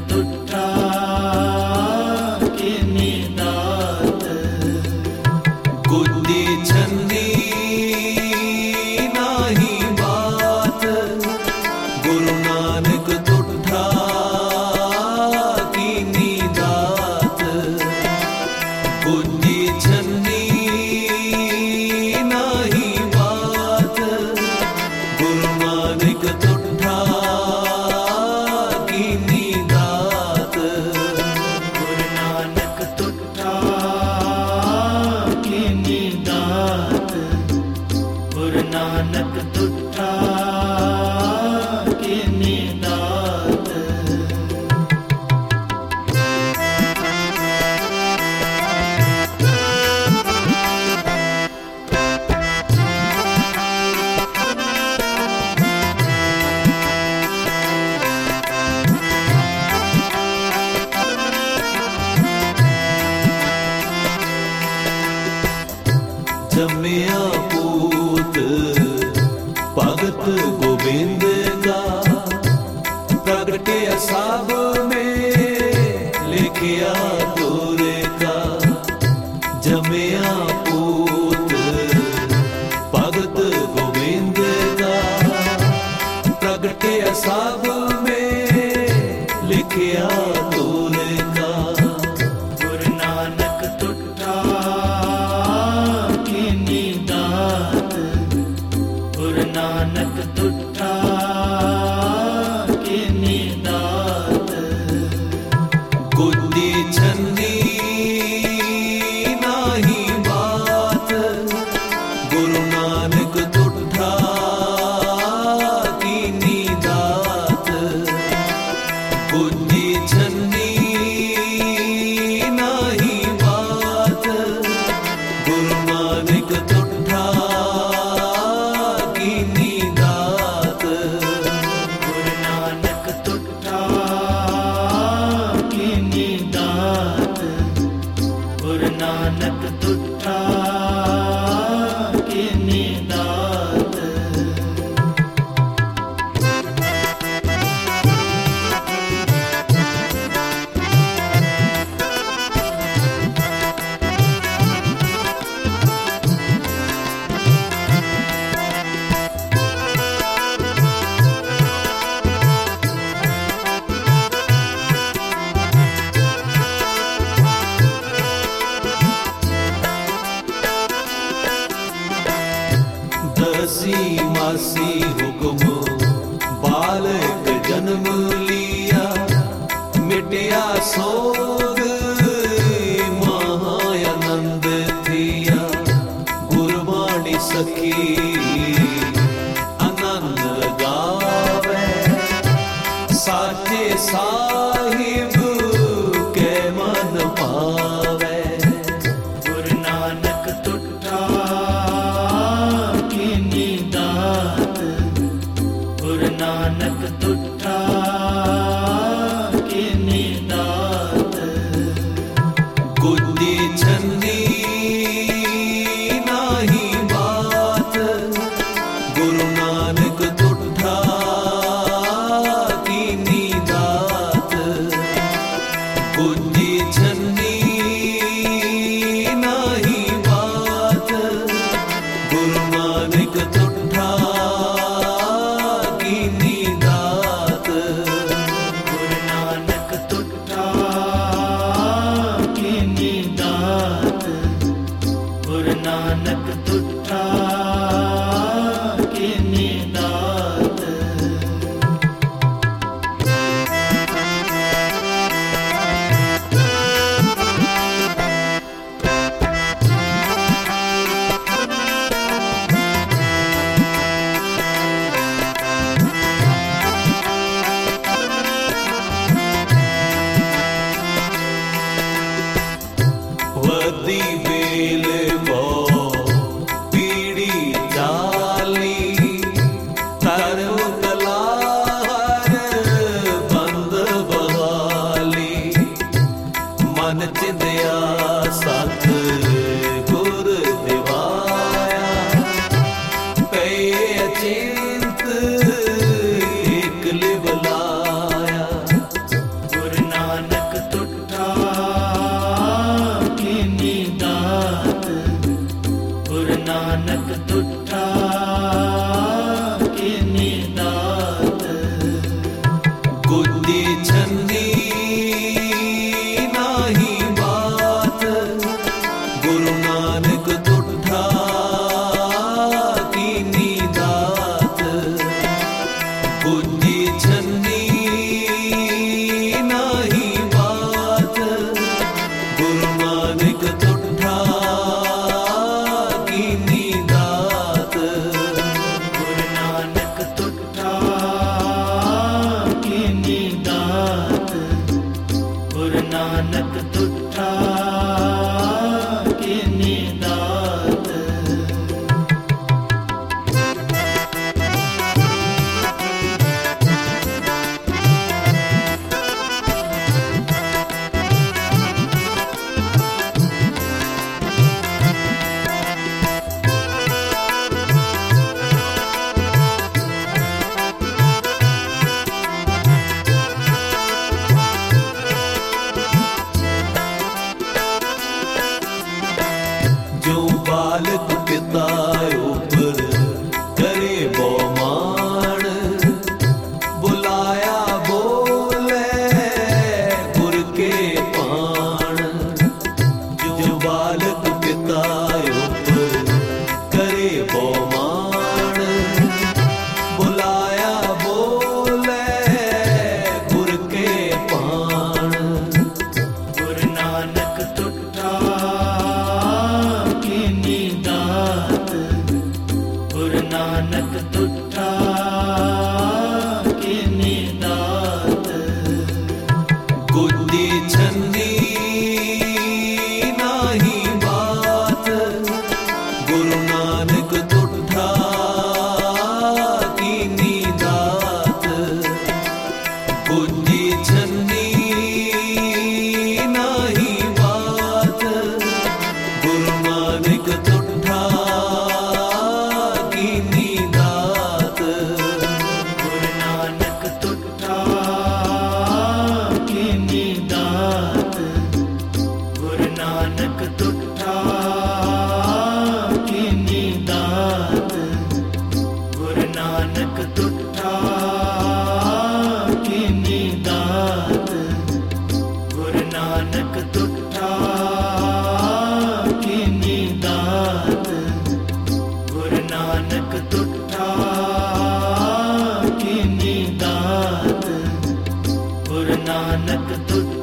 तुठा के निदात गुद्दी छंदी नाही बात गुरु नानक तुठा की निदात गुद्दी छंदी नाही बात गुरु नानक तुठा की निदात गुरु नानक तुठा के निदात गुरु नानक तुठा के निदात जमिया पूत भगत गोविंद का प्रगटे सब में लिखिया तोरे का जमिया पूत भगत गोविंद का प्रगटे सब में लिखिया तोरे का गुरु नानक तुठा के निदात गुरु नानक तुठा के निदात गुद्दी छंदी नाही बात गुरु नानक तुठा की निदात गुद्दी छंदी नाही बात गुरु नानक तुठा की निदात गुरु नानक तुठा के निदात गुरु नानक तुठा के निदात दसी मासी हुक्म बालक जन्म लिया मिटिया सोग महानंद थिया गुरबाणी सखी आनंद गावे साचे साहिब के मन पावे गुरु नानक तुठा के निदात गुरु नानक तुठा के निदात गुद्दी छंदी नाही बात गुरु नानक तुठा की निदात गुद्दी छंदी नाही बात गुरु नानक तुठा की निदात गुरु नानक तुठा के निदात गुरु नानक तुठा के निदात गुरु नानक तुठा कीनी दात। जो बालक पिता ऊपर करे बहुमान, बुलाया बोले गुर के पाण। जो बालक पिता ऊपर करे बहुमान, बुलाया बोले गुर के पाण। गुरु नानक तुठा कीनी दात। गुरु नानक तुठा कीनी दात। गुद्दी छन्नी नाही बात, गुरु नानक तुठा कीनी दात। गुद्दी छन्नी नाही बात, गुरु नानक तुठा कीनी दात। गुरु नानक तुठा कीनी दात। गुरु नानक तुठा कीनी दात। गुरु नानक तुठा कीनी दात। गुरु नानक तुठा कीनी दात। गुरु नानक तुठा कीनी दात। गुरु नानक तुठा